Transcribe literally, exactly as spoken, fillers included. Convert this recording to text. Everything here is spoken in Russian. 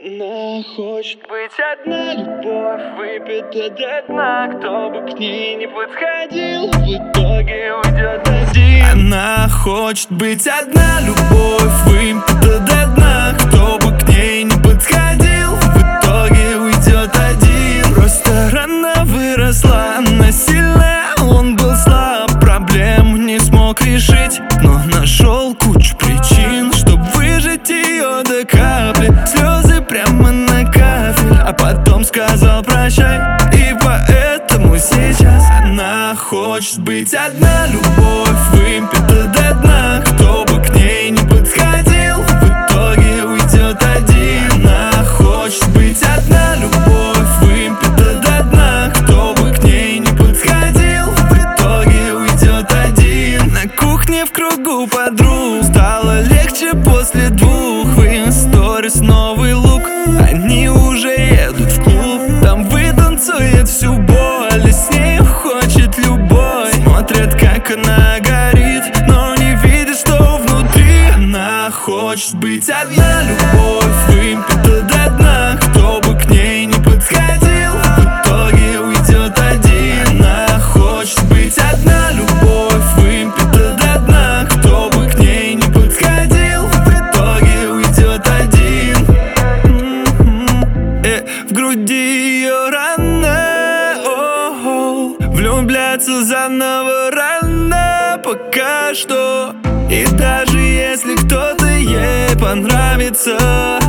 Она хочет быть одна, любовь выпита до дна. Кто бы к ней не подходил, в итоге уйдет один. Она хочет быть одна, любовь выпита до дна. Кто бы к ней не подходил, в итоге уйдет один. Просто рано выросла, она сильная, он был слаб. Проблему не смог решить, но нашел кучу причин, чтобы выжить ее до капли. Слезы прямо на кафель, а потом сказал прощай. И поэтому сейчас она хочет быть одна, любовь выпита до дна. Кто бы к ней не подходил, в итоге уйдет один. Она хочет быть одна, любовь выпита до дна. Кто бы к ней не подходил, в итоге уйдет один. На кухне в кругу подруг стало легче после двух. В инсторис новый лук, они уже едут в клуб. Там вытанцует всю боль, и с ней хочет любовь. Смотрят, как она горит, но не видит, что внутри. Она хочет быть одна, любовь выпита до дна. Кто бы к ней не подходил, в итоге уйдет один. Она хочет быть одна, любовь выпита до дна. Кто бы к ней не подходил, в итоге уйдет один. Э, в груди ее рана, о-о, влюбляться заново рано пока что. И даже если кто-то ей понравится,